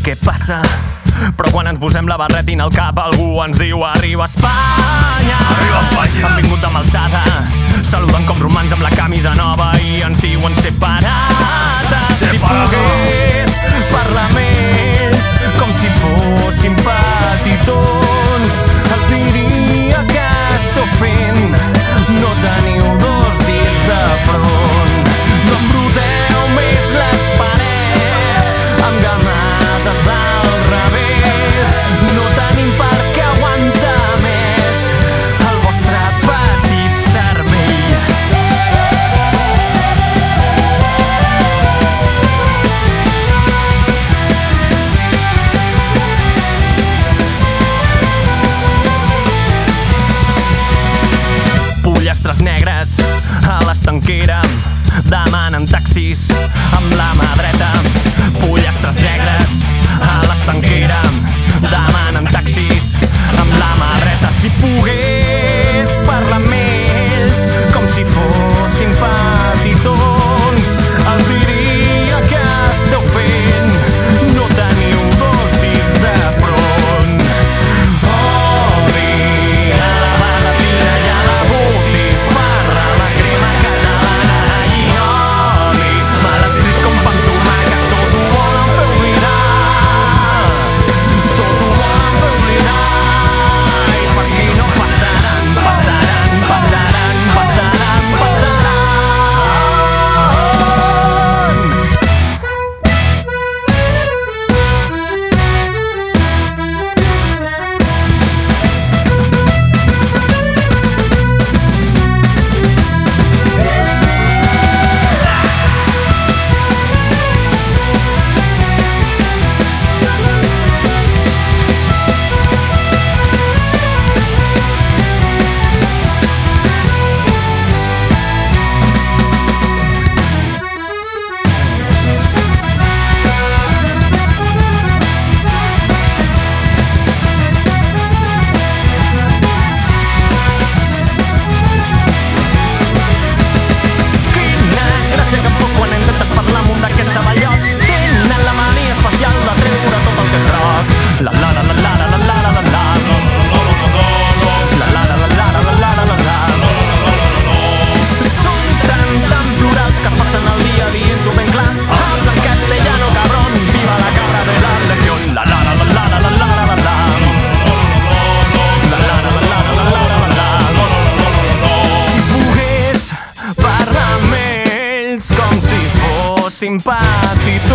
què passa? Però quan ens posem la barretina al cap algú ens diu arriba Espanya. Arriba Espanya. Han vingut amb alçada, saluden com romans amb la camisa nova i ens diuen separates. Si pogués parlar amb ells com si fossin petitons, els diria que esteu fent, no teniu dos dits de front. No embruteu més les parets amb gamades del revés. No tenim per què aguantar més el vostre petit cervell. Pollastres negres a l'estanquera demanen taxis amb la mà dreta. Pollastres negres a l'estanquera demanen taxis amb la mà dreta. Si pogués parlar amb ells com si fossin petitons, els diria que esteu fent, no teniu dos dits de front. Oli a la barretina i a la botifarra, la crema catalana i oli, mal escrit com pa amb tomàquet, tot ho volen fer oblidar, tot ho volen fer oblidar. I per aquí no passaran, passaran, passaran, passaran, passaran. Gràcia que poc quan intentes parlar amb un d'aquests avallots. Tenen la mania especial de treure tot el que és groc. La la la la la la la la la la la la la la la la la. Són tan plurals que es passen el dia dient-ho ben clar. Hablan castellano, cabrón, viva la cabra de la legión. La la la la la la la la la la la. La la la la la la la la la. Si pogués parlar amb ells com si fossin petitons,